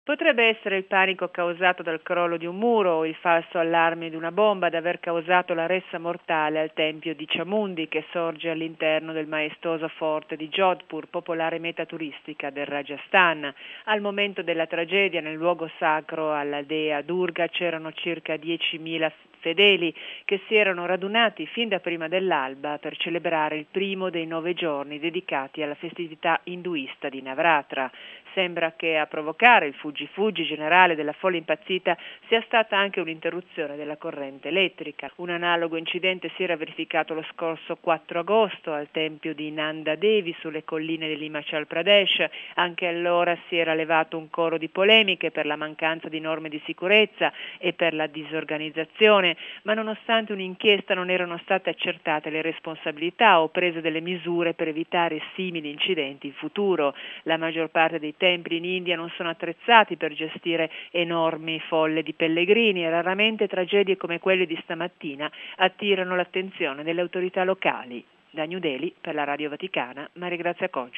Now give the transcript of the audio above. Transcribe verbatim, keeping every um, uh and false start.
Potrebbe essere il panico causato dal crollo di un muro o il falso allarme di una bomba ad aver causato la ressa mortale al tempio di Chamundi, che sorge all'interno del maestoso forte di Jodhpur, popolare meta turistica del Rajasthan. Al momento della tragedia, nel luogo sacro alla dea Durga c'erano circa diecimila fedeli che si erano radunati fin da prima dell'alba per celebrare il primo dei nove giorni dedicati alla festività induista di Navratra. Sembra che a provocare il fuggi-fuggi generale della folla impazzita sia stata anche un'interruzione della corrente elettrica. Un analogo incidente si era verificato lo scorso quattro agosto al tempio di Nanda Devi sulle colline dell'Himachal Pradesh. Anche allora si era levato un coro di polemiche per la mancanza di norme di sicurezza e per la disorganizzazione, ma nonostante un'inchiesta non erano state accertate le responsabilità o prese delle misure per evitare simili incidenti in futuro. La maggior parte dei templi in India non sono attrezzati per gestire enormi folle di pellegrini e raramente tragedie come quelle di stamattina attirano l'attenzione delle autorità locali. Da New Delhi, per la Radio Vaticana, Maria Grazia Conci.